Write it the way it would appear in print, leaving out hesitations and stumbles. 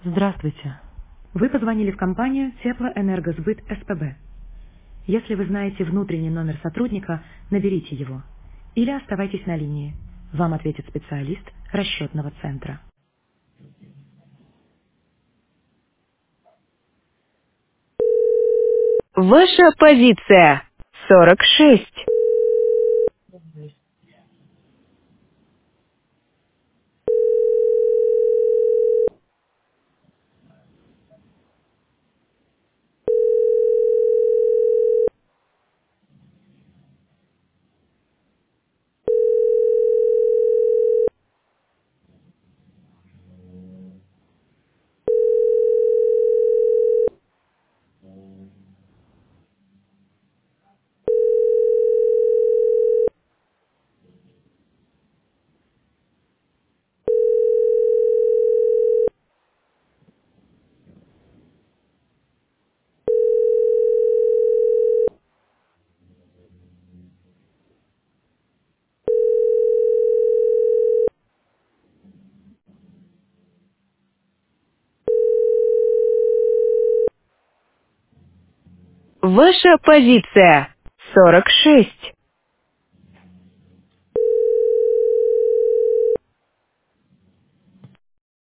Здравствуйте. Вы позвонили в компанию Теплоэнергосбыт СПБ. Если вы знаете внутренний номер сотрудника, наберите его. Или оставайтесь на линии. Вам ответит специалист расчетного центра. Ваша позиция 46. Ваша позиция 46.